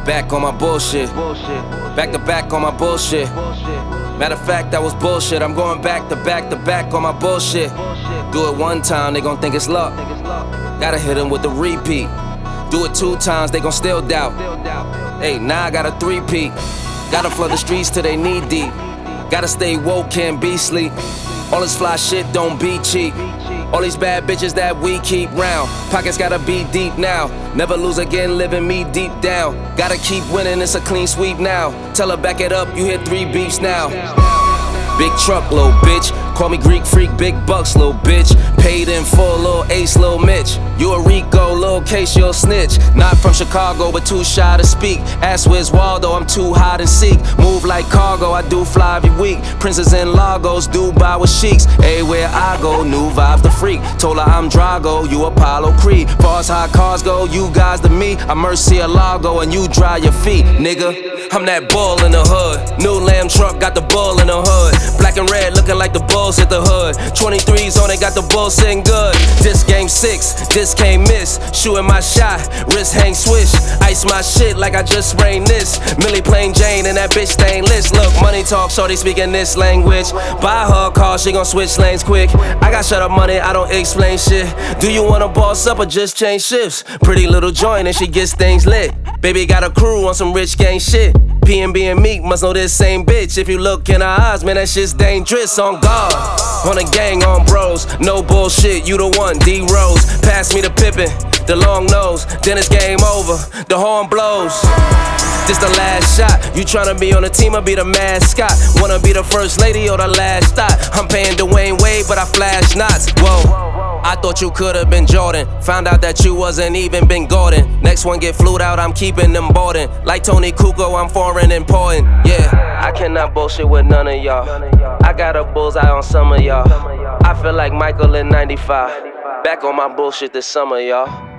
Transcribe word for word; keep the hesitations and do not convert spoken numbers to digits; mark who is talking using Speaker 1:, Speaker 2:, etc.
Speaker 1: back on my bullshit. Back to back on my bullshit. Matter of fact, that was bullshit. I'm going back to back to back on my bullshit. Do it one time, they gon' think it's luck. Gotta hit them with the repeat. Do it two times, they gon' still doubt. Hey, now I got a three-peat. Gotta flood the streets till they knee deep. Gotta stay woke, can't be sleep. All this fly shit don't be cheap. All these bad bitches that we keep round. Pockets gotta be deep now. Never lose again, living me deep down. Gotta keep winning, it's a clean sweep now. Tell her back it up, you hit three beefs now. Big truck, little bitch. Call me Greek freak, big bucks, little bitch. Paid in full, little Ace, little Mitch. You a Rico, little case, you'll snitch. Not from Chicago, but too shy to speak. Ask where's Waldo, I'm too high to seek. Move like cargo, I do fly every week. Princess in Lagos, Dubai with sheiks. Everywhere I go, new vibes the freak. Told her I'm Drago, you Apollo Creed. Far as high cars go, you guys to me. I'm Murcielago and you dry your feet, nigga. I'm that bull in the hood. New lamb truck, got the bull in the hood. Black and red, looking like the Bulls hit the hood. twenty-threes on it, got the Bulls sitting good. This game six, this can't miss. Shooting my shot, wrist hang swish. Ice my shit like I just sprained this. Millie plain Jane and that bitch stainless. Look, money talk, shorty speaking this language. Buy her a car, she gon' switch lanes quick. I got shut up money, I don't explain shit. Do you wanna boss up or just change shifts? Pretty little joint and she gets things lit. Baby got a crew on some rich gang shit. P and B and Meek must know this same bitch. If you look in her eyes, man, that shit's dangerous. On guard, on a gang, on bros. No bullshit, you the one, D-Rose. Pass me the Pippin, the long nose. Then it's game over, the horn blows. This the last shot. You tryna be on the team or be the mascot? Wanna be the first lady or the last thought? I'm paying Dwayne Wade, but I flash knots. Whoa. I thought you could've been Jordan. Found out that you wasn't even Ben Gordon. Next one get flued out, I'm keeping them boarding. Like Tony Kukoc, I'm foreign important. Yeah, I cannot bullshit with none of y'all. I got a bullseye on some of y'all. I feel like Michael in ninety-five. Back on my bullshit this summer, y'all.